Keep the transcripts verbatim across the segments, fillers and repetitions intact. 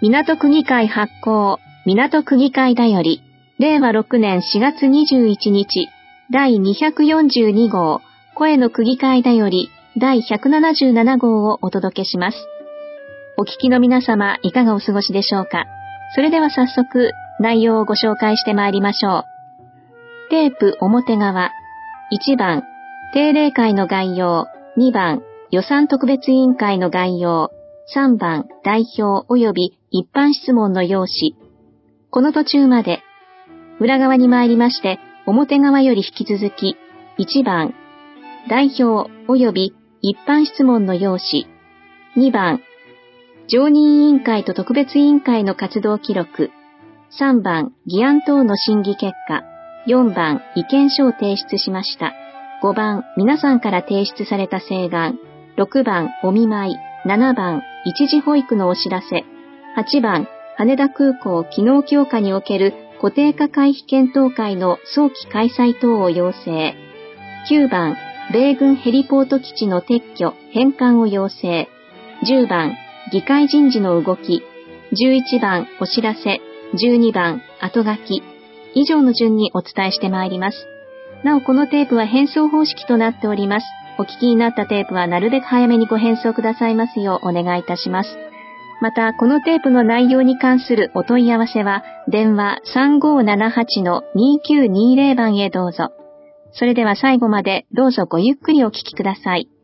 港区議会発行、港区議会だより、れいわろくねんしがつにじゅういちにち、だいにひゃくよんじゅうにごう、声の区議会だより、だいひゃくななじゅうななごうをお届けします。お聞きの皆様、いかがお過ごしでしょうか。それでは早速、内容をご紹介してまいりましょう。テープ表側、いちばん、定例会の概要、にばん、予算特別委員会の概要、さんばん、代表及び一般質問の要旨。この途中まで、裏側に参りまして、表側より引き続き、いちばん、代表及び一般質問の要旨。にばん、常任委員会と特別委員会の活動記録。さんばん、議案等の審議結果。よんばん、意見書を提出しました。ごばん、皆さんから提出された請願。ろくばん、お見舞い。ななばん、一時保育のお知らせ。はちばん、羽田空港機能強化における固定化回避検討会の早期開催等を要請。きゅうばん、米軍ヘリポート基地の撤去、返還を要請。じゅうばん、議会人事の動き。じゅういちばん、お知らせ。じゅうにばん、後書き。以上の順にお伝えしてまいります。なお、このテープは返送方式となっております。お聞きになったテープはなるべく早めにご返送くださいますようお願いいたします。また、このテープの内容に関するお問い合わせは、電話 さんごーななはちのにきゅうにーぜろ 番へどうぞ。それでは最後までどうぞごゆっくりお聞きください。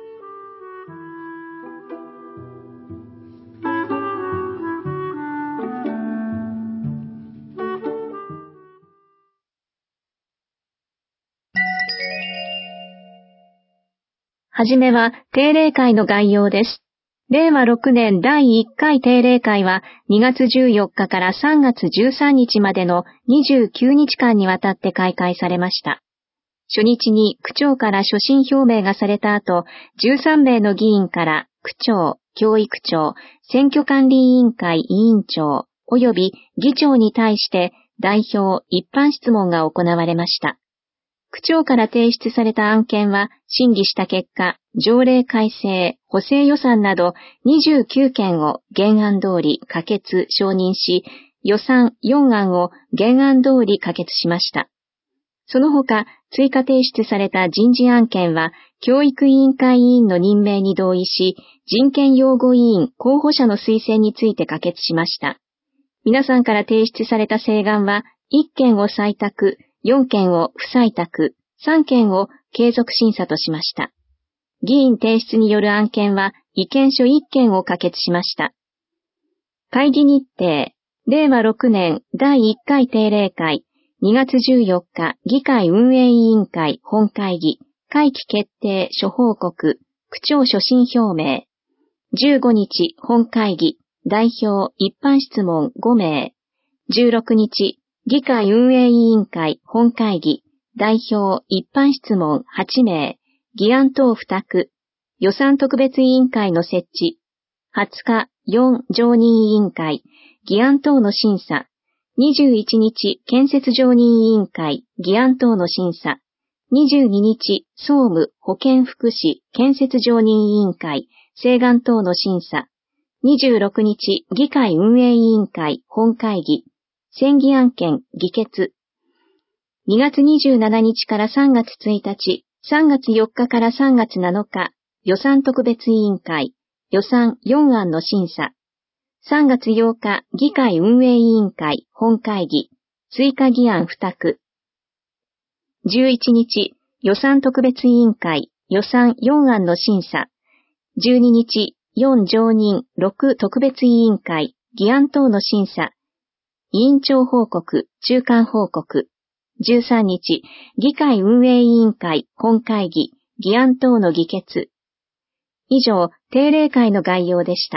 はじめは定例会の概要です。れいわろくねんだいいっかい定例会はにがつじゅうよっかからさんがつじゅうさんにちまでのにじゅうきゅうにちかんにわたって開会されました。初日に区長から所信表明がされた後、じゅうさんめいの議員から区長、教育長、選挙管理委員会委員長、及び議長に対して代表一般質問が行われました。区長から提出された案件は審議した結果、条例改正、補正予算などにじゅうきゅうけんを原案通り可決・承認し、予算よんあんを原案通り可決しました。その他、追加提出された人事案件は、教育委員会委員の任命に同意し、人権擁護委員候補者の推薦について可決しました。皆さんから提出された請願はいっけんを採択、よんけんを不採択、さんけんを継続審査としました。議員提出による案件は意見書いっけんを可決しました。会議日程、れいわろくねんだいいっかい定例会、にがつじゅうよっか議会運営委員会本会議、会期決定諸報告、区長所信表明。じゅうごにち本会議、代表一般質問ごめい。じゅうろくにち議会運営委員会本会議、代表一般質問はちめい、議案等付託、予算特別委員会の設置、はつかよん常任委員会、議案等の審査、にじゅういちにち建設常任委員会、議案等の審査、にじゅうににち総務保健福祉建設常任委員会、請願等の審査、にじゅうろくにち議会運営委員会本会議、選議案件議決。にがつにじゅうしちにちからさんがつついたち、さんがつよっかからさんがつなのか、予算特別委員会、予算よんあんの審査。さんがつようか、議会運営委員会本会議、追加議案付託。じゅういちにち、予算特別委員会、予算よんあんの審査。じゅうににち、よん常任ろく特別委員会、議案等の審査。委員長報告、中間報告。じゅうさんにち、議会運営委員会本会議、議案等の議決。以上、定例会の概要でした。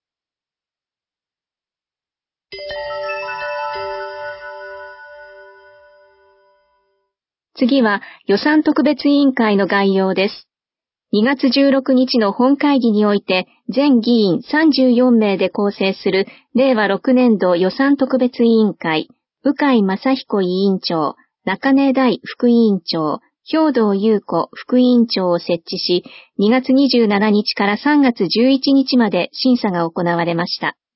次は予算特別委員会の概要です。にがつじゅうろくにちの本会議において、全議員さんじゅうよんめいで構成するれいわろくねんど予算特別委員会、鵜飼正彦委員長、中根大副委員長、兵藤優子副委員長を設置し、にがつにじゅうしちにちからさんがつじゅういちにちまで審査が行われました。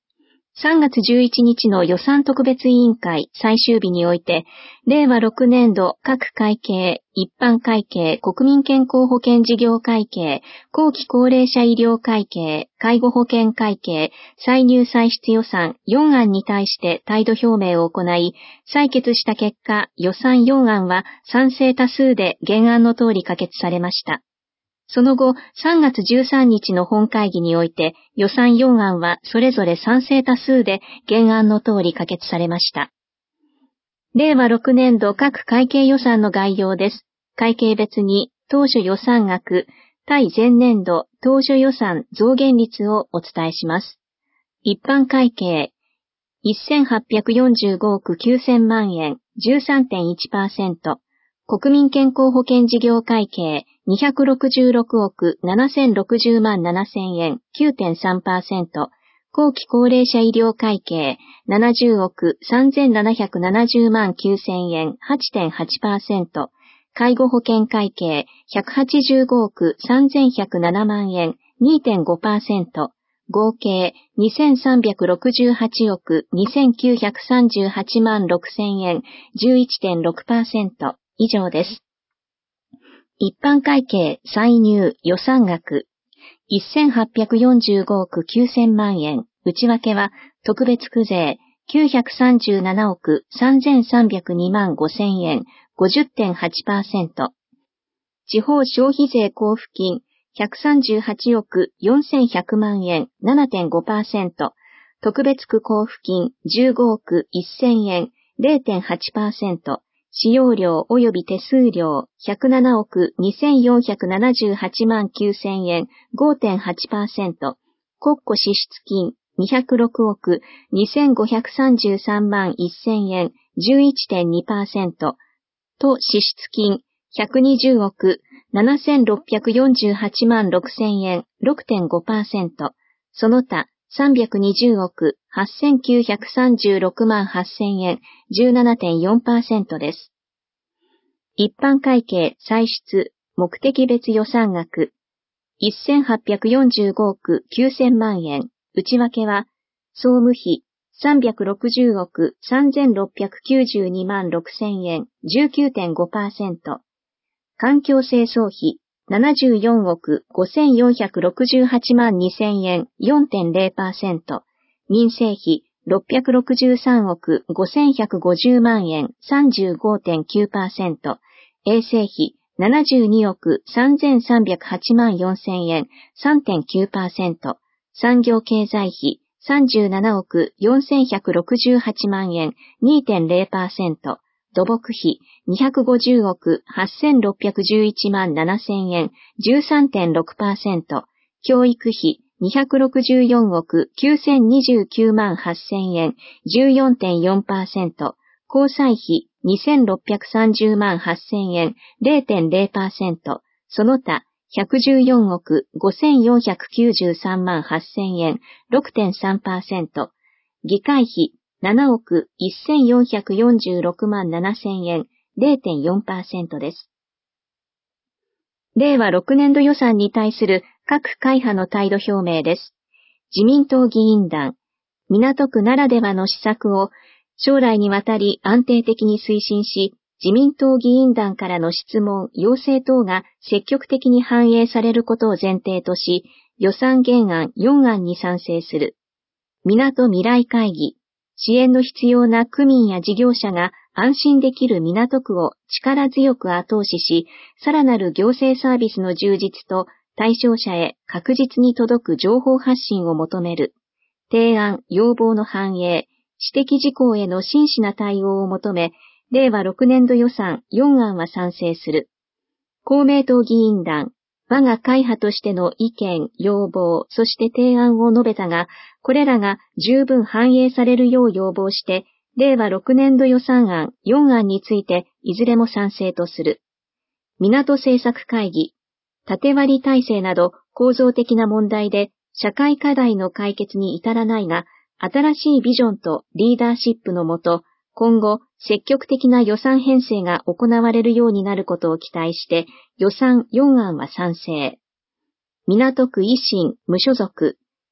さんがつじゅういちにちの予算特別委員会最終日において、れいわろくねんど各会計、一般会計、国民健康保険事業会計、後期高齢者医療会計、介護保険会計、歳入歳出予算よんあんに対して態度表明を行い、採決した結果、予算よんあんは賛成多数で原案の通り可決されました。その後、さんがつじゅうさんにちの本会議において、予算よんあんはそれぞれ賛成多数で原案の通り可決されました。れいわろくねんど各会計予算の概要です。会計別に当初予算額、対前年度当初予算増減率をお伝えします。一般会計、せんはっぴゃくよんじゅうごおくきゅうせんまんえん、じゅうさんてんいちパーセント。国民健康保険事業会計にひゃくろくじゅうろくおくななせんろくじゅうまんななせんえん きゅうてんさんパーセント、後期高齢者医療会計ななじゅうおくさんぜんななひゃくななじゅうまんきゅうせんえん はちてんはちパーセント、介護保険会計ひゃくはちじゅうごおくさんぜんひゃくななまんえん にてんごパーセント、合計にせんさんびゃくろくじゅうはちおくにせんきゅうひゃくさんじゅうはちまんろくせんえん じゅういちてんろくパーセント以上です。一般会計歳入予算額せんはっぴゃくよんじゅうごおくきゅうせんまんえん、内訳は特別区税きゅうひゃくさんじゅうななおくさんぜんさんびゃくにまんごせんえん ごじゅってんはちパーセント、地方消費税交付金ひゃくさんじゅうはちおくよんせんひゃくまんえん ななてんごパーセント、特別区交付金じゅうごおくせんえん れいてんはちパーセント、使用料及び手数料ひゃくななおくにせんよんひゃくななじゅうはちまんきゅうせんえん ごてんはちパーセント、国庫支出金にひゃくろくおくにせんごひゃくさんじゅうさんまんせんえん じゅういちてんにパーセント、と支出金ひゃくにじゅうおくななせんろっぴゃくよんじゅうはちまんろくせんえん ろくてんごパーセント、その他さんびゃくにじゅうおくはっせんきゅうひゃくさんじゅうろくまんはっせんえん じゅうななてんよんパーセント です。一般会計歳出目的別予算額せんはっぴゃくよんじゅうごおくきゅうせんまんえん、内訳は総務費さんびゃくろくじゅうおくさんぜんろっぴゃくきゅうじゅうにまんろくせんえん じゅうきゅうてんごパーセント、環境清掃費ななじゅうよんおくごせんよんひゃくろくじゅうはちまんにせんえん よんてんれいパーセント、民生費ろっぴゃくろくじゅうさんおくごせんひゃくごじゅうまんえん さんじゅうごてんきゅうパーセント、衛生費ななじゅうにおくさんぜんさんびゃくはちまんよんせんえん さんてんきゅうパーセント、産業経済費さんじゅうななおくよんせんひゃくろくじゅうはちまんえん にてんれいパーセント、土木費にひゃくごじゅうおくはっせんろっぴゃくじゅういちまんななせんえん じゅうさんてんろくパーセント、教育費にひゃくろくじゅうよんおくきゅうせんにじゅうきゅうまんはっせんえん じゅうよんてんよんパーセント、交際費にせんろっぴゃくさんじゅうまんはっせんえん れいてんれいパーセント、その他ひゃくじゅうよんおくごせんよんひゃくきゅうじゅうさんまんはっせんえん ろくてんさんパーセント、議会費ななおくせんよんひゃくよんじゅうろくまんななせんえん れいてんよんパーセント です。れいわろくねんど予算に対する各会派の態度表明です。自民党議員団、港区ならではの施策を将来にわたり安定的に推進し、自民党議員団からの質問、要請等が積極的に反映されることを前提とし、予算原案よんあんに賛成する。港未来会議、支援の必要な区民や事業者が安心できる港区を力強く後押しし、さらなる行政サービスの充実と対象者へ確実に届く情報発信を求める。提案、要望の反映、指摘事項への真摯な対応を求め、れいわろくねんど予算よんあんは賛成する。公明党議員団、我が会派としての意見、要望、そして提案を述べたが、これらが十分反映されるよう要望して、れいわろくねんど予算案よんあんについていずれも賛成とする。港政策会議、縦割り体制など構造的な問題で社会課題の解決に至らないが、新しいビジョンとリーダーシップのもと、今後積極的な予算編成が行われるようになることを期待して予算よんあんは賛成。港区維新無所属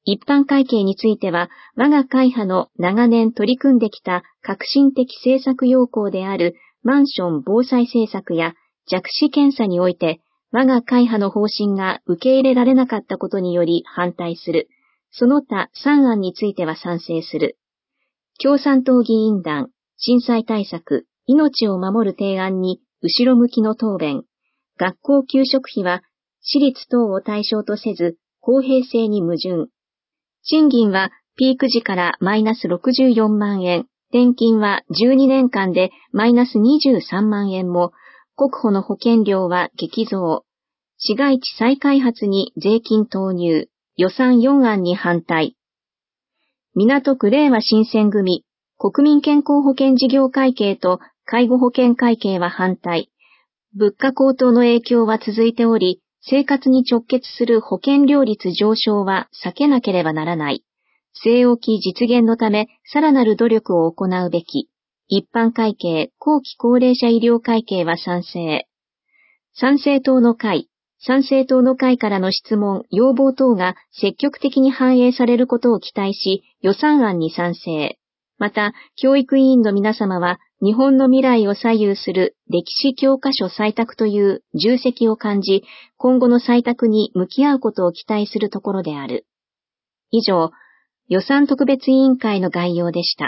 一般会計については、我が会派の長年取り組んできた革新的政策要項であるマンション防災政策や弱視検査において、我が会派の方針が受け入れられなかったことにより反対する。その他さん案については賛成する。共産党議員団、震災対策、命を守る提案に後ろ向きの答弁。学校給食費は私立等を対象とせず公平性に矛盾。賃金はピーク時からマイナスろくじゅうよんまんえん、転勤はじゅうにねんかんでマイナスにじゅうさんまんえんも、国保の保険料は激増。市街地再開発に税金投入。予算よん案に反対。港区令和新選組、国民健康保険事業会計と介護保険会計は反対。物価高騰の影響は続いており、生活に直結する保険料率上昇は避けなければならない。据え置き実現のため、さらなる努力を行うべき。一般会計、後期高齢者医療会計は賛成。参政党の会、参政党の会からの質問、要望等が積極的に反映されることを期待し、予算案に賛成。また、教育委員の皆様は、日本の未来を左右する歴史教科書採択という重責を感じ、今後の採択に向き合うことを期待するところである。以上、予算特別委員会の概要でした。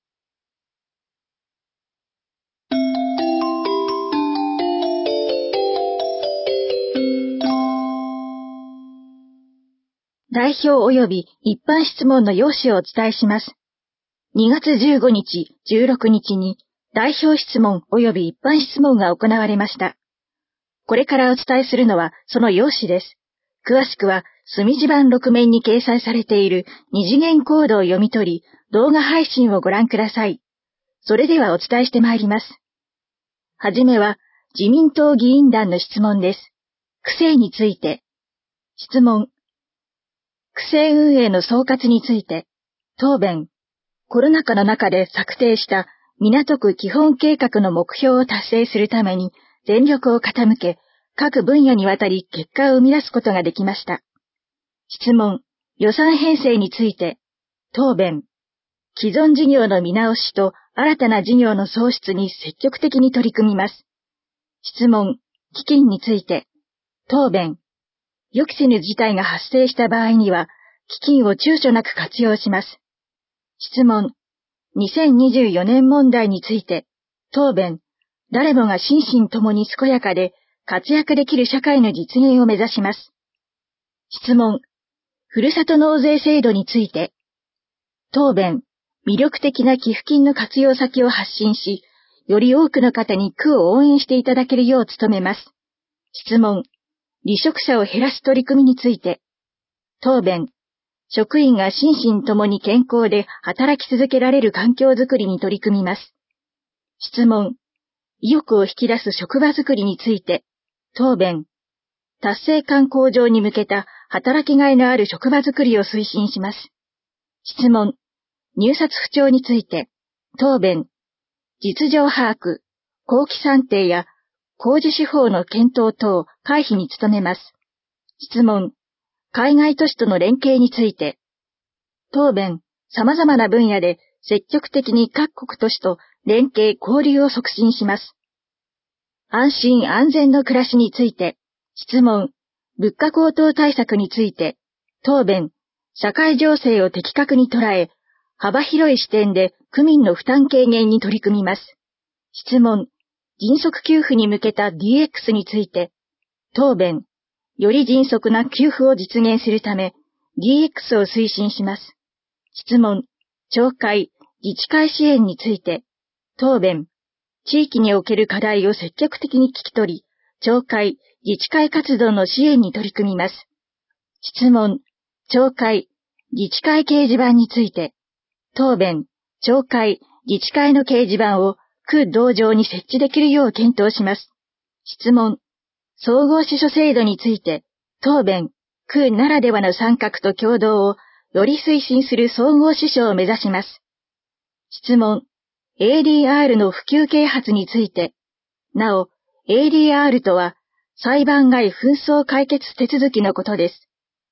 代表及び一般質問の要旨をお伝えします。にがつじゅうごにち、じゅうろくにちに代表質問及び一般質問が行われました。これからお伝えするのはその要旨です。詳しくは隅地版ろく面に掲載されている二次元コードを読み取り、動画配信をご覧ください。それではお伝えしてまいります。はじめは自民党議員団の質問です。区政について。質問。区政運営の総括について。答弁。コロナ禍の中で策定した港区基本計画の目標を達成するために全力を傾け、各分野にわたり結果を生み出すことができました。質問。予算編成について。答弁。既存事業の見直しと新たな事業の創出に積極的に取り組みます。質問。基金について。答弁。予期せぬ事態が発生した場合には、基金を躊躇なく活用します。質問。にせんにじゅうよねん問題について。答弁。誰もが心身ともに健やかで活躍できる社会の実現を目指します。質問。ふるさと納税制度について。答弁。魅力的な寄付金の活用先を発信し、より多くの方に区を応援していただけるよう努めます。質問。離職者を減らす取り組みについて。答弁。職員が心身ともに健康で働き続けられる環境づくりに取り組みます。質問。意欲を引き出す職場づくりについて。答弁。達成感向上に向けた働きがいのある職場づくりを推進します。質問。入札不調について。答弁。実情把握、後期算定や工事手法の検討等回避に努めます。質問。海外都市との連携について。答弁。様々な分野で積極的に各国都市と連携交流を促進します。安心安全の暮らしについて。質問。物価高騰対策について。答弁。社会情勢を的確に捉え、幅広い視点で区民の負担軽減に取り組みます。質問。迅速給付に向けた ディーエックス について。答弁。より迅速な給付を実現するため、ディーエックス を推進します。質問。町会、自治会支援について。答弁。地域における課題を積極的に聞き取り、町会、自治会活動の支援に取り組みます。質問。町会、自治会掲示板について。答弁。町会、自治会の掲示板を区道場に設置できるよう検討します。質問。総合支所制度について。答弁。区ならではの参画と協働をより推進する総合支所を目指します。質問。エーディーアール の普及啓発について。なお、エーディーアール とは裁判外紛争解決手続きのことです。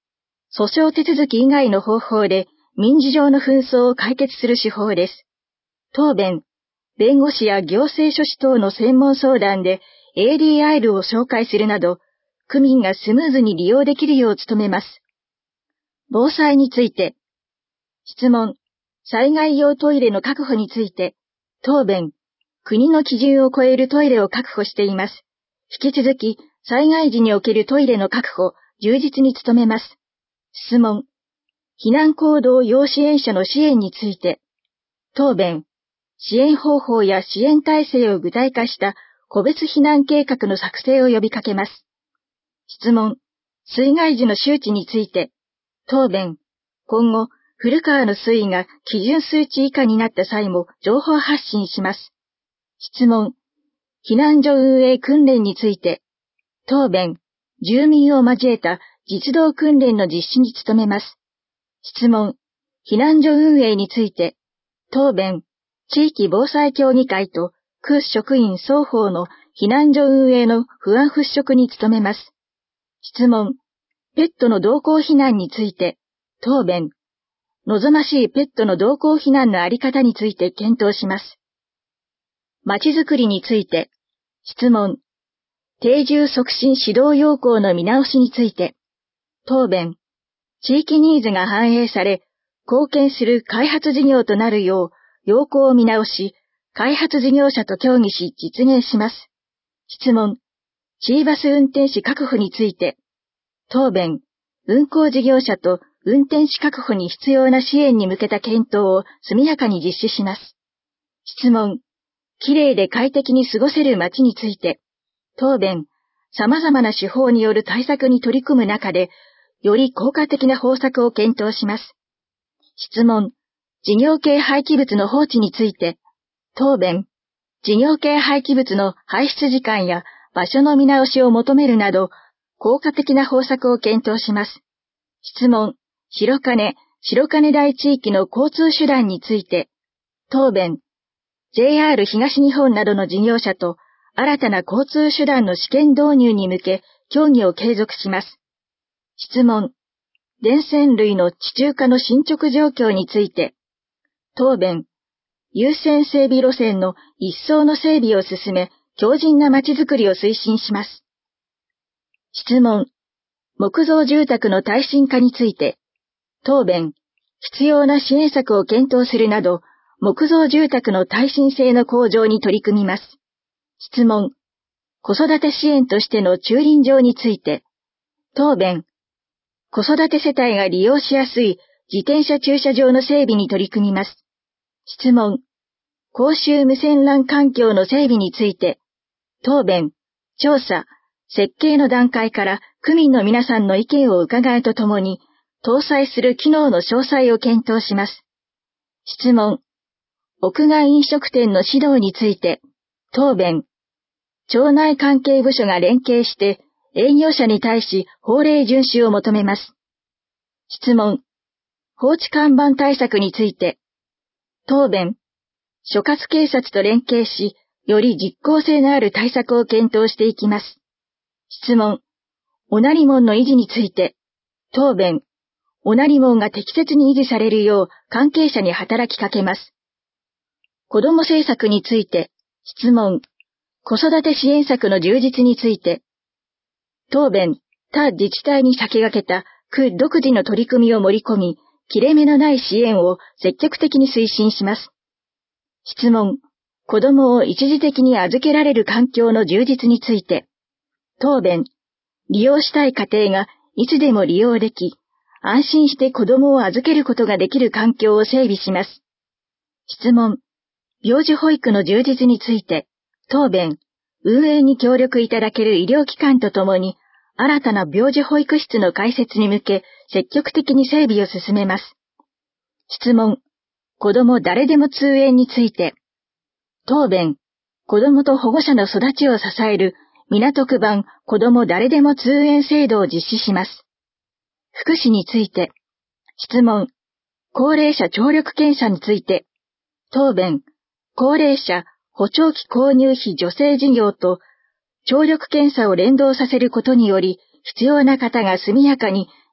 訴訟手続き以外の方法で民事上の紛争を解決する手法です。答弁、弁護士や行政書士等の専門相談で エーディーアイエル を紹介するなど、区民がスムーズに利用できるよう努めます。防災について。質問、災害用トイレの確保について。答弁、国の基準を超えるトイレを確保しています。引き続き、災害時におけるトイレの確保、充実に努めます。質問、避難行動要支援者の支援について。答弁、支援方法や支援体制を具体化した個別避難計画の作成を呼びかけます。質問、水害時の周知について。答弁、今後、古川の水位が基準数値以下になった際も情報発信します。質問、避難所運営訓練について。答弁、住民を交えた実動訓練の実施に努めます。質問、避難所運営について。答弁、地域防災協議会と区職員双方の避難所運営の不安払拭に努めます。質問、ペットの同行避難について。答弁、望ましいペットの同行避難のあり方について検討します。まちづくりについて。質問、定住促進指導要項の見直しについて。答弁、地域ニーズが反映され、貢献する開発事業となるよう、要項を見直し、開発事業者と協議し実現します。質問、シーバス運転士確保について。答弁、運行事業者と運転士確保に必要な支援に向けた検討を速やかに実施します。質問、きれいで快適に過ごせる街について。答弁、様々な手法による対策に取り組む中で、より効果的な方策を検討します。質問、事業系廃棄物の放置について。答弁、事業系廃棄物の排出時間や場所の見直しを求めるなど、効果的な方策を検討します。質問、白金、白金台地域の交通手段について。答弁、ジェイアール 東日本などの事業者と新たな交通手段の試験導入に向け協議を継続します。質問、電線類の地中化の進捗状況について。答弁、優先整備路線の一層の整備を進め、強靭な街づくりを推進します。質問、木造住宅の耐震化について。答弁、必要な支援策を検討するなど、木造住宅の耐震性の向上に取り組みます。質問、子育て支援としての駐輪場について。答弁、子育て世帯が利用しやすい自転車駐車場の整備に取り組みます。質問、公衆無線 ラン 環境の整備について。答弁、調査、設計の段階から区民の皆さんの意見を伺うとともに、搭載する機能の詳細を検討します。質問、屋外飲食店の指導について。答弁、町内関係部署が連携して営業者に対し法令遵守を求めます。質問、放置看板対策について。答弁、所轄警察と連携し、より実効性のある対策を検討していきます。質問、おなり門の維持について。答弁、おなり門が適切に維持されるよう関係者に働きかけます。子ども政策について。質問、子育て支援策の充実について。答弁、他自治体に先駆けた区独自の取り組みを盛り込み、切れ目のない支援を積極的に推進します。質問、子どもを一時的に預けられる環境の充実について。答弁、利用したい家庭がいつでも利用でき、安心して子どもを預けることができる環境を整備します。質問、病児保育の充実について。答弁、運営に協力いただける医療機関とともに、新たな病児保育室の開設に向け、積極的に整備を進めます。質問、子ども誰でも通園について。答弁、子どもと保護者の育ちを支える港区版子ども誰でも通園制度を実施します。福祉について。質問、高齢者聴力検査について。答弁、高齢者補聴器購入費助成事業と聴力検査を連動させることにより、必要な方が速やかに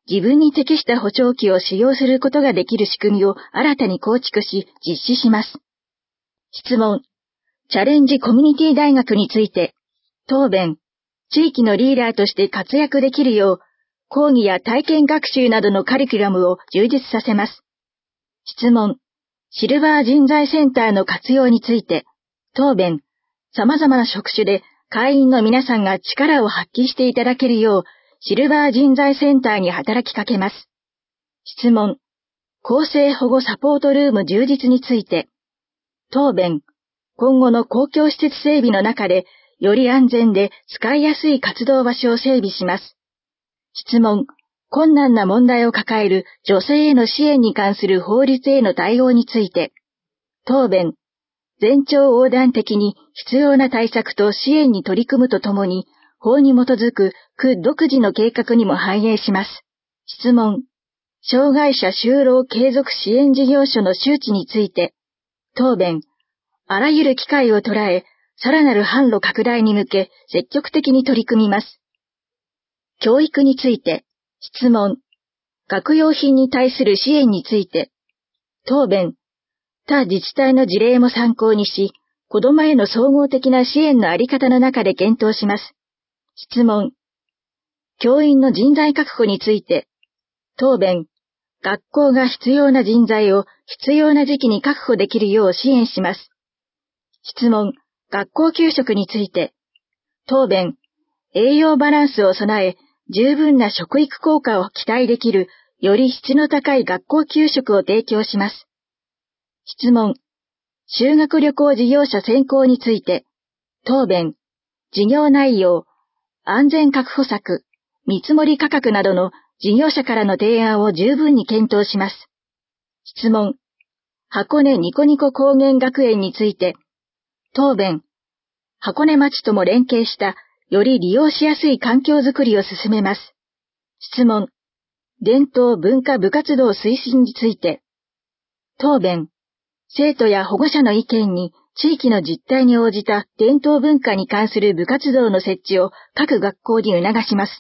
自分に適した補聴器を使用することができる仕組みを新たに構築し実施します。質問。チャレンジコミュニティ大学について、答弁。地域のリーダーとして活躍できるよう、講義や体験学習などのカリキュラムを充実させます。質問。シルバー人材センターの活用について、答弁。様々な職種で会員の皆さんが力を発揮していただけるよう、シルバー人材センターに働きかけます。質問。更生保護サポートルーム充実について、答弁。今後の公共施設整備の中で、より安全で使いやすい活動場所を整備します。質問。困難な問題を抱える女性への支援に関する法律への対応について、答弁。全庁横断的に必要な対策と支援に取り組むとともに、法に基づく区独自の計画にも反映します。質問。障害者就労継続支援事業所の周知について、答弁。あらゆる機会を捉え、さらなる販路拡大に向け積極的に取り組みます。教育について、質問。学用品に対する支援について、答弁。他自治体の事例も参考にし、子どもへの総合的な支援のあり方の中で検討します。質問。教員の人材確保について、答弁。学校が必要な人材を必要な時期に確保できるよう支援します。質問。学校給食について、答弁。栄養バランスを備え、十分な食育効果を期待できる、より質の高い学校給食を提供します。質問。修学旅行事業者選考について、答弁。事業内容、安全確保策、見積もり価格などの事業者からの提案を十分に検討します。質問。箱根ニコニコ高原学園について、答弁。箱根町とも連携した、より利用しやすい環境づくりを進めます。質問。伝統文化部活動推進について。答弁。生徒や保護者の意見に地域の実態に応じた伝統文化に関する部活動の設置を各学校に促します。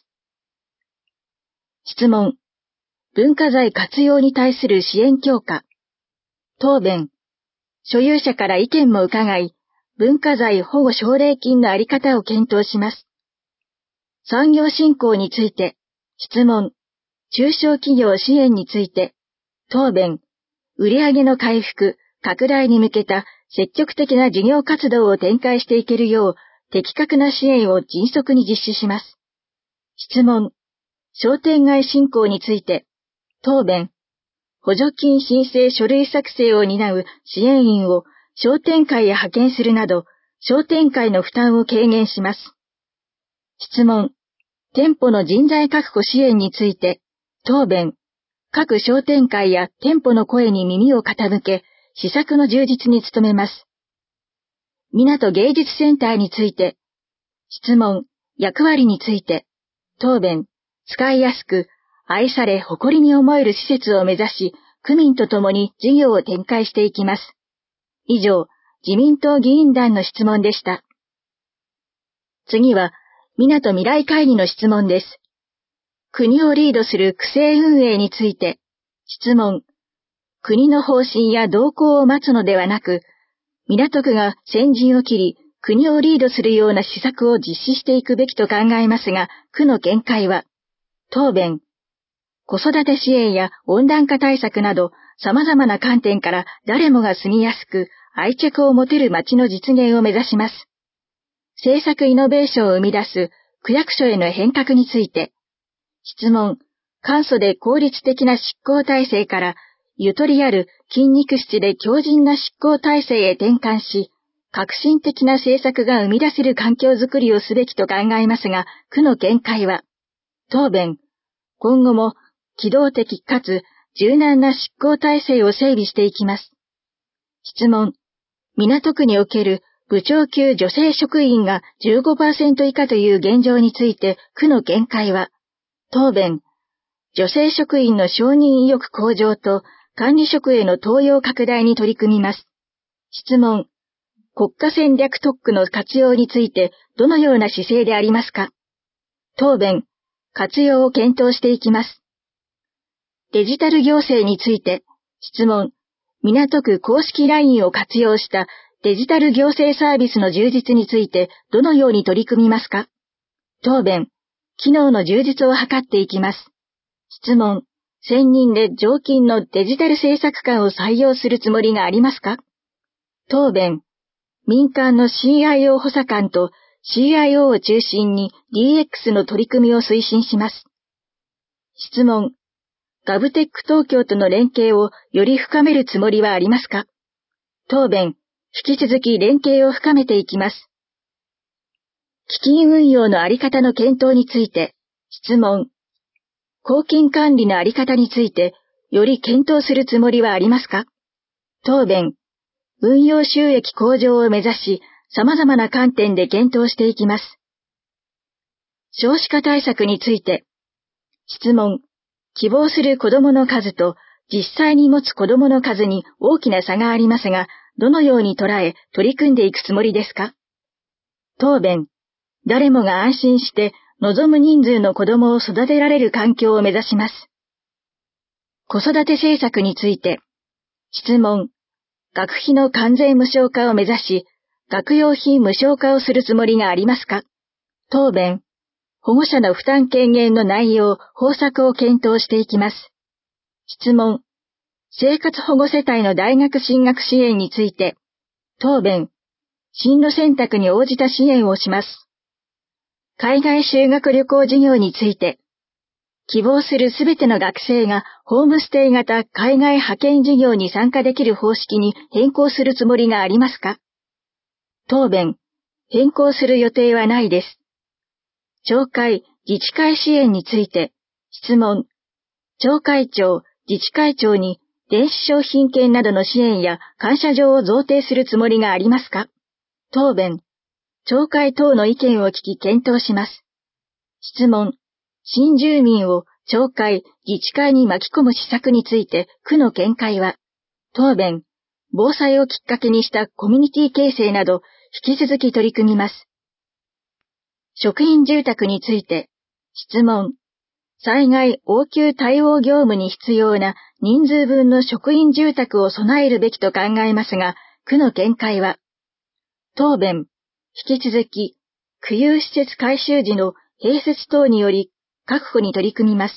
質問。文化財活用に対する支援強化。答弁。所有者から意見も伺い、文化財保護奨励金のあり方を検討します。産業振興について、質問。中小企業支援について、答弁。売上の回復、拡大に向けた積極的な事業活動を展開していけるよう、的確な支援を迅速に実施します。質問。商店街振興について、答弁。補助金申請書類作成を担う支援員を商店会へ派遣するなど、商店会の負担を軽減します。質問。店舗の人材確保支援について、答弁。各商店会や店舗の声に耳を傾け、施策の充実に努めます。港芸術センターについて、質問。役割について、答弁。使いやすく、愛され誇りに思える施設を目指し、区民と共に事業を展開していきます。以上、自民党議員団の質問でした。次は、港未来会議の質問です。国をリードする区政運営について、質問。国の方針や動向を待つのではなく、港区が先陣を切り、国をリードするような施策を実施していくべきと考えますが、区の見解は、答弁。子育て支援や温暖化対策など、様々な観点から誰もが住みやすく、愛着を持てる街の実現を目指します。政策イノベーションを生み出す区役所への変革について、質問。簡素で効率的な執行体制から、ゆとりある筋肉質で強靭な執行体制へ転換し、革新的な政策が生み出せる環境づくりをすべきと考えますが、区の見解は、答弁。今後も機動的かつ柔軟な執行体制を整備していきます。質問。港区における部長級女性職員が じゅうごパーセント 以下という現状について区の見解は、答弁。女性職員の承認意欲向上と管理職への登用拡大に取り組みます。質問。国家戦略特区の活用についてどのような姿勢でありますか？答弁。活用を検討していきます。 デジタル行政について、質問。港区公式 ライン を活用したデジタル行政サービスの充実についてどのように取り組みますか？答弁。機能の充実を図っていきます。質問。専任で常勤のデジタル政策官を採用するつもりがありますか？答弁。民間の シーアイオー 補佐官と シーアイオー を中心に ディーエックス の取り組みを推進します。質問。ガブテック東京との連携をより深めるつもりはありますか？答弁。引き続き連携を深めていきます。基金運用のあり方の検討について、質問。公金管理のあり方について、より検討するつもりはありますか？答弁。運用収益向上を目指し、様々な観点で検討していきます。少子化対策について、質問。希望する子どもの数と実際に持つ子どもの数に大きな差がありますが、どのように捉え取り組んでいくつもりですか？答弁。誰もが安心して望む人数の子どもを育てられる環境を目指します。子育て政策について、質問。学費の完全無償化を目指し、学用品無償化をするつもりがありますか？答弁。保護者の負担軽減の内容、方策を検討していきます。質問。生活保護世帯の大学進学支援について、答弁。進路選択に応じた支援をします。海外修学旅行事業について、希望するすべての学生がホームステイ型海外派遣事業に参加できる方式に変更するつもりがありますか？答弁。変更する予定はないです。町会、自治会支援について、質問。町会長、自治会長に電子商品券などの支援や感謝状を贈呈するつもりがありますか？答弁。町会等の意見を聞き検討します。質問。新住民を町会、自治会に巻き込む施策について区の見解は？答弁。防災をきっかけにしたコミュニティ形成など引き続き取り組みます。職員住宅について、質問。災害応急対応業務に必要な人数分の職員住宅を備えるべきと考えますが、区の見解は？答弁。引き続き、区有施設改修時の併設等により確保に取り組みます。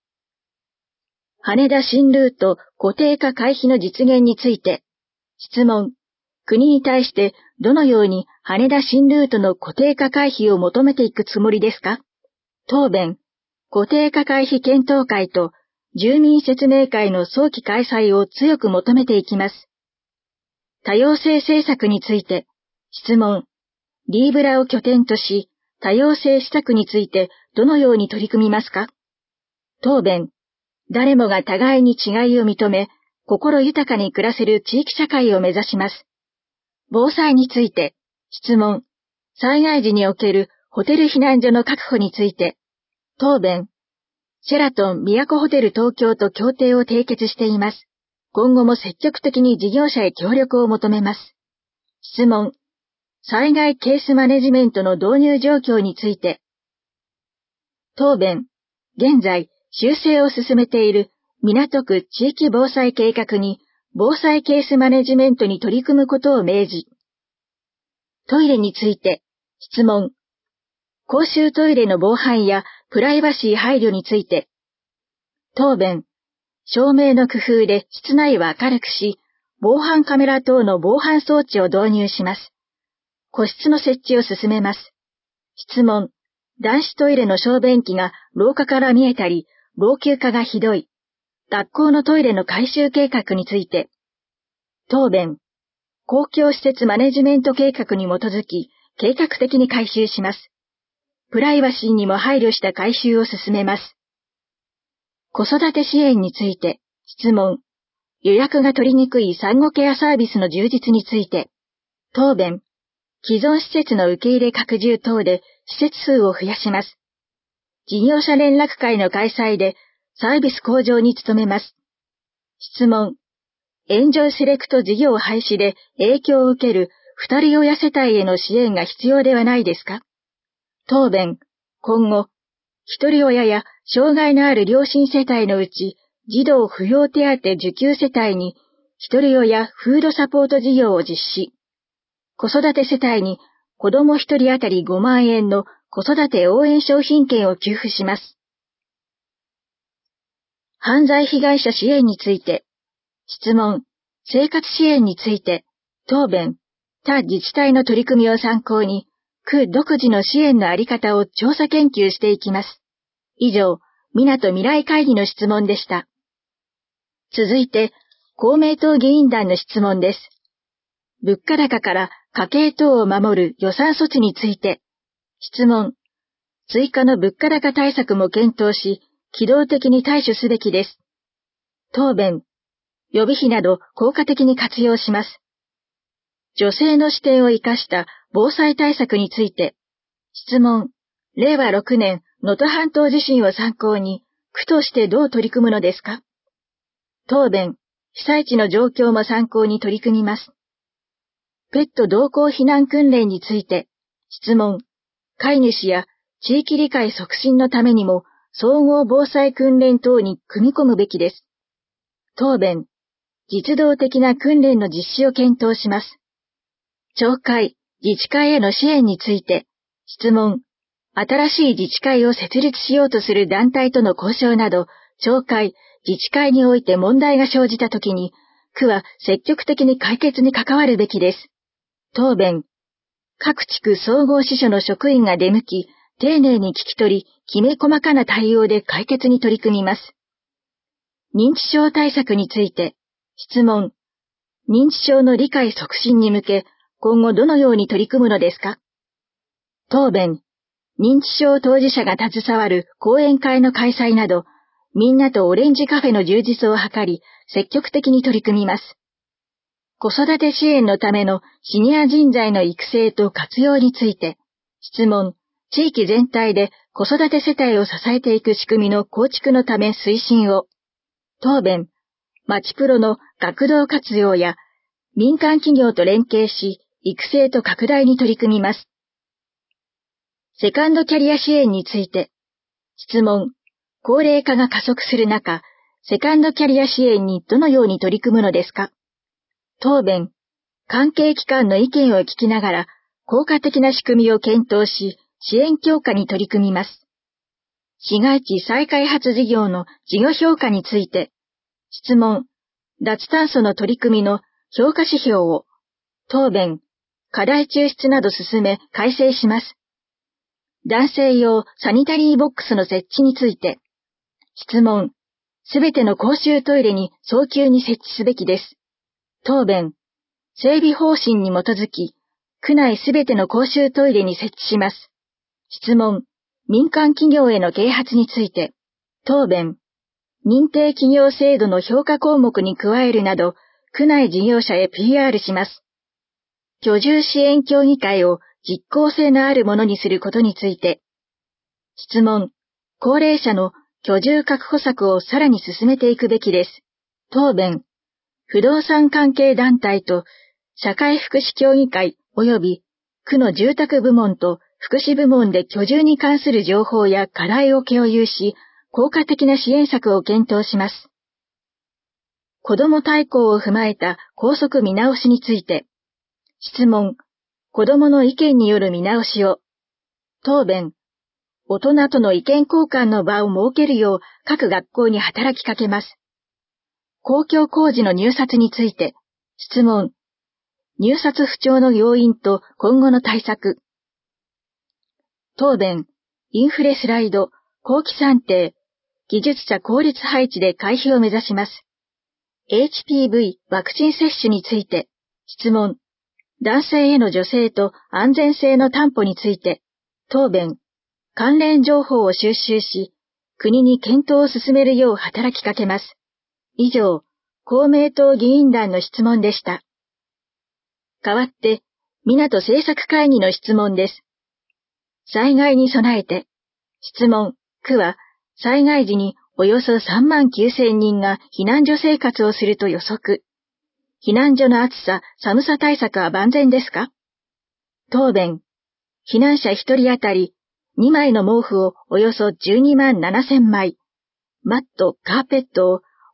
羽田新ルート固定化回避の実現について、質問。国に対してどのように羽田新ルートの固定化回避を求めていくつもりですか？答弁。固定化回避検討会と住民説明会の早期開催を強く求めていきます。多様性政策について、質問。リーブラを拠点とし、多様性施策についてどのように取り組みますか？答弁。誰もが互いに違いを認め、心豊かに暮らせる地域社会を目指します。防災について、質問。災害時におけるホテル避難所の確保について、答弁。シェラトン都ホテル東京と協定を締結しています。今後も積極的に事業者へ協力を求めます。質問。災害ケースマネジメントの導入状況について、答弁。現在、修正を進めている港区地域防災計画に防災ケースマネジメントに取り組むことを明示。トイレについて、質問。公衆トイレの防犯やプライバシー配慮について、答弁。照明の工夫で室内を明るくし、防犯カメラ等の防犯装置を導入します。個室の設置を進めます。質問。男子トイレの小便器が廊下から見えたり、老朽化がひどい。学校のトイレの改修計画について。答弁。公共施設マネジメント計画に基づき、計画的に改修します。プライバシーにも配慮した改修を進めます。子育て支援について、質問。予約が取りにくい産後ケアサービスの充実について。答弁。既存施設の受け入れ拡充等で施設数を増やします。事業者連絡会の開催でサービス向上に努めます。質問。エンジョイセレクト事業廃止で影響を受ける二人親世帯への支援が必要ではないですか？答弁。今後、一人親や障害のある両親世帯のうち児童扶養手当受給世帯に一人親フードサポート事業を実施。子育て世帯に子供一人当たりごまんえんの子育て応援商品券を給付します。犯罪被害者支援について、質問、生活支援について、答弁、他自治体の取り組みを参考に、区独自の支援のあり方を調査研究していきます。以上、港未来会議の質問でした。続いて、公明党議員団の質問です。物価高から家計等を守る予算措置について、質問、追加の物価高対策も検討し、機動的に対処すべきです。答弁、予備費など効果的に活用します。女性の視点を生かした防災対策について、質問、れいわろくねん能登半島地震を参考に、区としてどう取り組むのですか？答弁、被災地の状況も参考に取り組みます。ペット同行避難訓練について、質問、飼い主や地域理解促進のためにも、総合防災訓練等に組み込むべきです。答弁、実動的な訓練の実施を検討します。町会、自治会への支援について、質問、新しい自治会を設立しようとする団体との交渉など、町会、自治会において問題が生じたときに、区は積極的に解決に関わるべきです。答弁、各地区総合支所の職員が出向き、丁寧に聞き取り、きめ細かな対応で解決に取り組みます。認知症対策について、質問、認知症の理解促進に向け、今後どのように取り組むのですか？答弁、認知症当事者が携わる講演会の開催など、みんなとオレンジカフェの充実を図り、積極的に取り組みます。子育て支援のためのシニア人材の育成と活用について、質問、地域全体で子育て世帯を支えていく仕組みの構築のため推進を。答弁、まちプロの学童活用や民間企業と連携し、育成と拡大に取り組みます。セカンドキャリア支援について、質問、高齢化が加速する中、セカンドキャリア支援にどのように取り組むのですか？答弁、関係機関の意見を聞きながら、効果的な仕組みを検討し、支援強化に取り組みます。市街地再開発事業の事業評価について、質問、脱炭素の取り組みの評価指標を。答弁、課題抽出など進め改正します。男性用サニタリーボックスの設置について、質問、すべての公衆トイレに早急に設置すべきです。答弁、整備方針に基づき、区内すべての公衆トイレに設置します。質問、民間企業への啓発について、答弁、認定企業制度の評価項目に加えるなど、区内事業者へ ピーアール します。居住支援協議会を実効性のあるものにすることについて、質問、高齢者の居住確保策をさらに進めていくべきです。答弁、不動産関係団体と社会福祉協議会及び区の住宅部門と福祉部門で居住に関する情報や課題を共有し、効果的な支援策を検討します。子ども大綱を踏まえた校則見直しについて、質問、子どもの意見による見直しを。答弁、大人との意見交換の場を設けるよう各学校に働きかけます。公共工事の入札について、質問、入札不調の要因と今後の対策。答弁、インフレスライド、後期算定、技術者効率配置で回避を目指します。エイチピーブイ ワクチン接種について、質問、男性への助成と安全性の担保について、答弁、関連情報を収集し、国に検討を進めるよう働きかけます。以上、公明党議員団の質問でした。代わって、港政策会議の質問です。災害に備えて、質問、区は、災害時におよそさんまんきゅうせんにんが避難所生活をすると予測。避難所の暑さ、寒さ対策は万全ですか？答弁、避難者ひとり当たりにまいの毛布をおよそじゅうにまんななせんまい、マット、カーペットを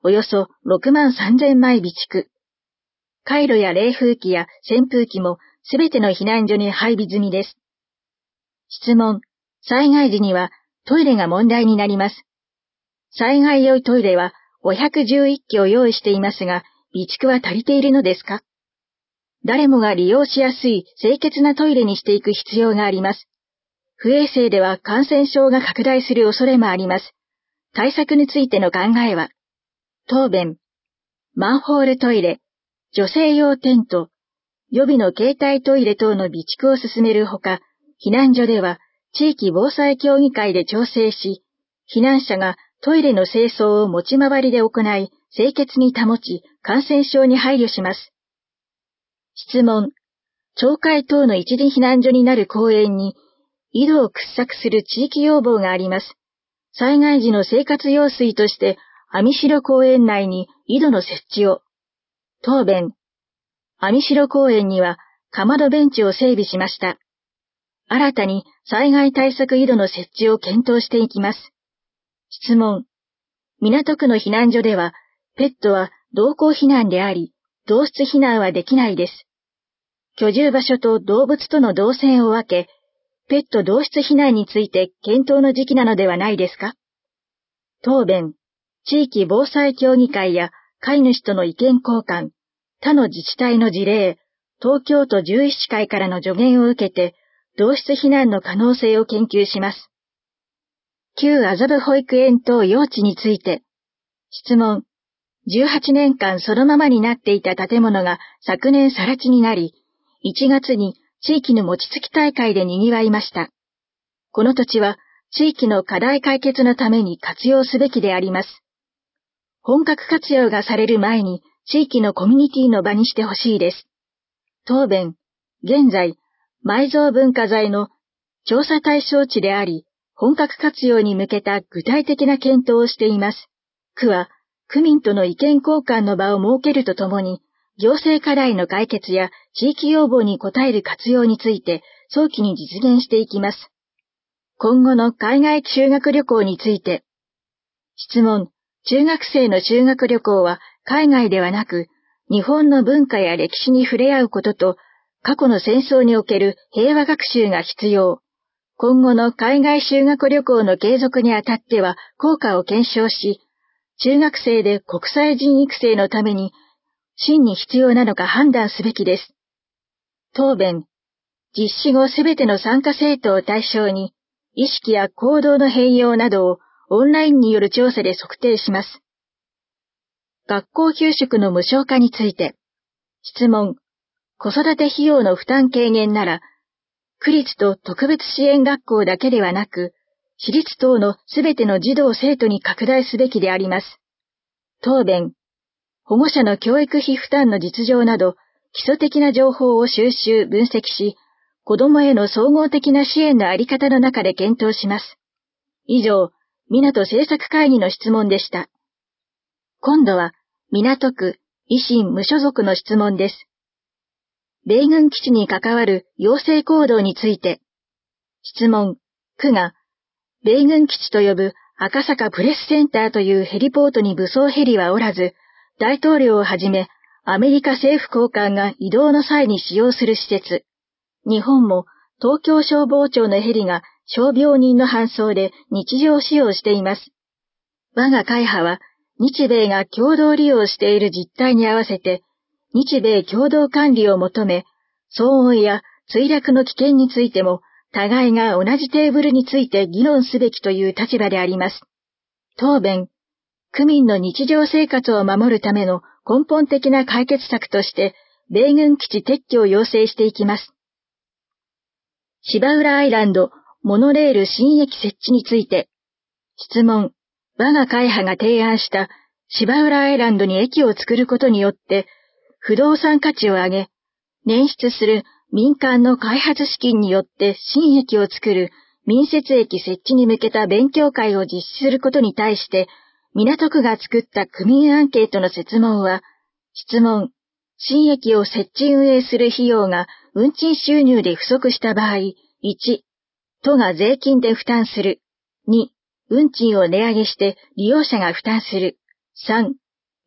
およそろくまんさんぜんまい備蓄。カイロや冷風機や扇風機もすべての避難所に配備済みです。質問。災害時にはトイレが問題になります。災害用トイレはごひゃくじゅういっきを用意していますが、備蓄は足りているのですか？誰もが利用しやすい清潔なトイレにしていく必要があります。不衛生では感染症が拡大する恐れもあります。対策についての考えは？答弁。マンホールトイレ、女性用テント、予備の携帯トイレ等の備蓄を進めるほか、避難所では地域防災協議会で調整し、避難者がトイレの清掃を持ち回りで行い、清潔に保ち、感染症に配慮します。質問。町会等の一時避難所になる公園に、井戸を掘削する地域要望があります。災害時の生活用水として、網代公園内に井戸の設置を。答弁。網代公園には、かまどベンチを整備しました。新たに災害対策井戸の設置を検討していきます。質問。港区の避難所では、ペットは同行避難であり、同室避難はできないです。居住場所と動物との動線を分け、ペット同室避難について検討の時期なのではないですか？答弁。地域防災協議会や飼い主との意見交換、他の自治体の事例、東京都獣医師会からの助言を受けて、同室避難の可能性を研究します。旧麻布保育園等用地について。質問。じゅうはちねんかんそのままになっていた建物が昨年更地になり、いちがつに地域の餅つき大会で賑わいました。この土地は地域の課題解決のために活用すべきであります。本格活用がされる前に地域のコミュニティの場にしてほしいです。答弁。現在、埋蔵文化財の調査対象地であり、本格活用に向けた具体的な検討をしています。区は、区民との意見交換の場を設けるとともに、行政課題の解決や地域要望に応える活用について早期に実現していきます。今後の海外修学旅行について。質問。中学生の修学旅行は海外ではなく、日本の文化や歴史に触れ合うことと、過去の戦争における平和学習が必要。今後の海外修学旅行の継続にあたっては効果を検証し、中学生で国際人育成のために真に必要なのか判断すべきです。答弁。実施後すべての参加生徒を対象に、意識や行動の変容などをオンラインによる調査で測定します。学校給食の無償化について。質問。子育て費用の負担軽減なら、区立と特別支援学校だけではなく、私立等のすべての児童生徒に拡大すべきであります。答弁。保護者の教育費負担の実情など、基礎的な情報を収集・分析し、子どもへの総合的な支援のあり方の中で検討します。以上、港政策会議の質問でした。今度は、港区、維新無所属の質問です。米軍基地に関わる要請行動について。質問。区が、米軍基地と呼ぶ赤坂プレスセンターというヘリポートに武装ヘリはおらず、大統領をはじめ、アメリカ政府高官が移動の際に使用する施設。日本も東京消防庁のヘリが傷病人の搬送で日常使用しています。我が会派は、日米が共同利用している実態に合わせて、日米共同管理を求め、騒音や墜落の危険についても、互いが同じテーブルについて議論すべきという立場であります。答弁。区民の日常生活を守るための根本的な解決策として、米軍基地撤去を要請していきます。芝浦アイランド、モノレール新駅設置について。質問。我が会派が提案した芝浦アイランドに駅を作ることによって、不動産価値を上げ、捻出する民間の開発資金によって新駅を作る民設駅設置に向けた勉強会を実施することに対して、港区が作った区民アンケートの設問は、質問。新駅を設置運営する費用が運賃収入で不足した場合、いち、都が税金で負担する。に、運賃を値上げして利用者が負担する。さん、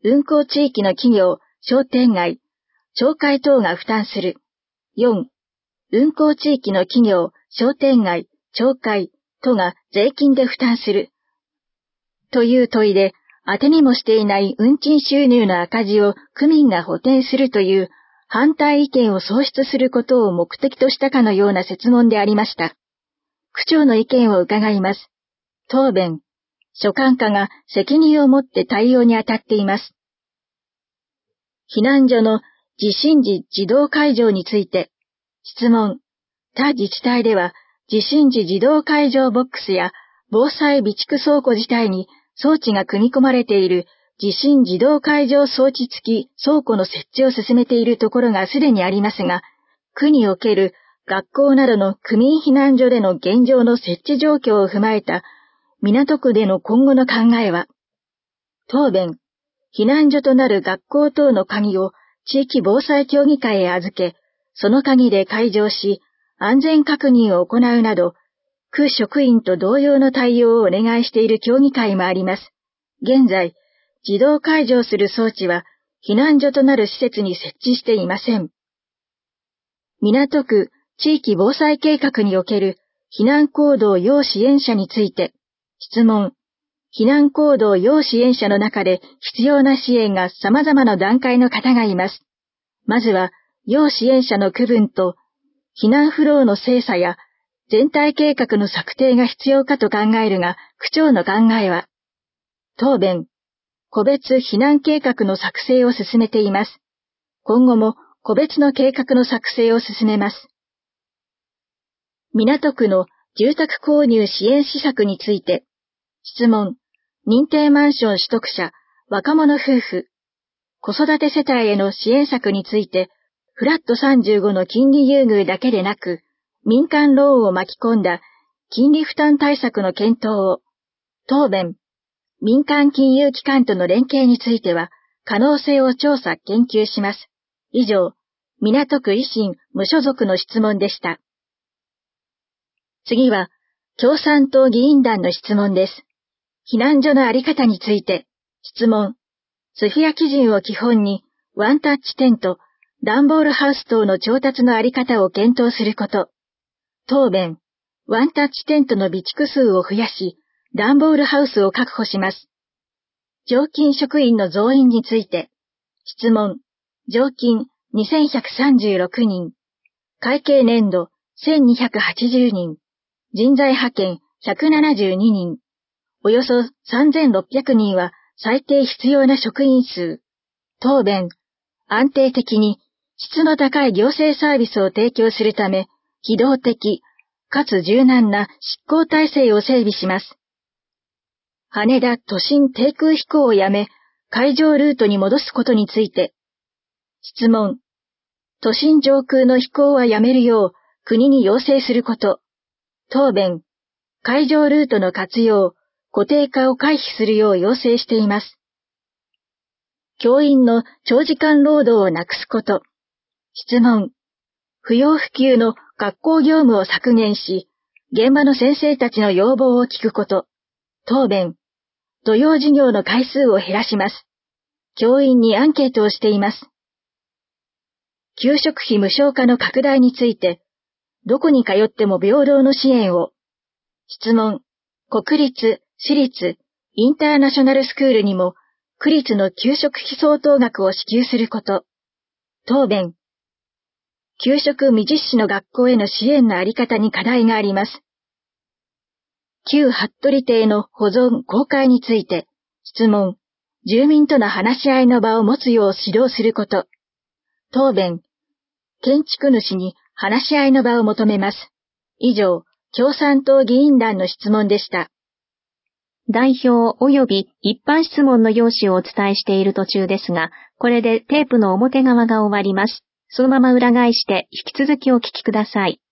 運行地域の企業、商店街、町会等が負担する。よん、運行地域の企業、商店街、町会等が税金で負担する。という問いで、当てにもしていない運賃収入の赤字を区民が補填するという反対意見を創出することを目的としたかのような設問でありました。区長の意見を伺います。答弁。所管課が責任を持って対応に当たっています。避難所の地震時自動解錠について、質問。他自治体では地震時自動解錠ボックスや防災備蓄倉庫自体に装置が組み込まれている地震自動解錠装置付き倉庫の設置を進めているところがすでにありますが、区における学校などの区民避難所での現状の設置状況を踏まえた港区での今後の考えは、答弁、避難所となる学校等の鍵を地域防災協議会へ預け、その鍵で解錠し、安全確認を行うなど、区職員と同様の対応をお願いしている協議会もあります。現在、自動解錠する装置は避難所となる施設に設置していません。港区地域防災計画における避難行動要支援者について、質問。避難行動要支援者の中で必要な支援が様々な段階の方がいます。まずは、要支援者の区分と、避難フローの精査や全体計画の策定が必要かと考えるが、区長の考えは、答弁、個別避難計画の作成を進めています。今後も個別の計画の作成を進めます。港区の住宅購入支援施策について、質問、認定マンション取得者、若者夫婦、子育て世帯への支援策について、フラットさんじゅうごの金利優遇だけでなく、民間ローンを巻き込んだ金利負担対策の検討を、答弁、民間金融機関との連携については、可能性を調査研究します。以上、港区維新無所属の質問でした。次は、共産党議員団の質問です。避難所のあり方について、質問。スフィア基準を基本に、ワンタッチテント、段ボールハウス等の調達のあり方を検討すること。答弁。ワンタッチテントの備蓄数を増やし、段ボールハウスを確保します。常勤職員の増員について、質問。常勤にせんひゃくさんじゅうろくにん、会計年度せんにひゃくはちじゅうにん、人材派遣ひゃくななじゅうににん、およそさんぜんろっぴゃくにんは最低必要な職員数。答弁。安定的に質の高い行政サービスを提供するため、機動的かつ柔軟な執行体制を整備します。羽田都心低空飛行をやめ、海上ルートに戻すことについて。質問。都心上空の飛行はやめるよう国に要請すること。答弁。海上ルートの活用、固定化を回避するよう要請しています。教員の長時間労働をなくすこと。質問。不要不急の学校業務を削減し、現場の先生たちの要望を聞くこと。答弁。土曜授業の回数を減らします。教員にアンケートをしています。給食費無償化の拡大について、どこに通っても平等の支援を。質問。国立、私立、インターナショナルスクールにも、区立の給食費相当額を支給すること。答弁。給食未実施の学校への支援のあり方に課題があります。旧服部邸の保存・公開について、質問。住民との話し合いの場を持つよう指導すること。答弁。建築主に話し合いの場を求めます。以上、共産党議員団の質問でした。 代表及び一般質問の用紙をお伝えしている途中ですが、これでテープの表側が終わります。そのまま裏返して引き続きお聞きください。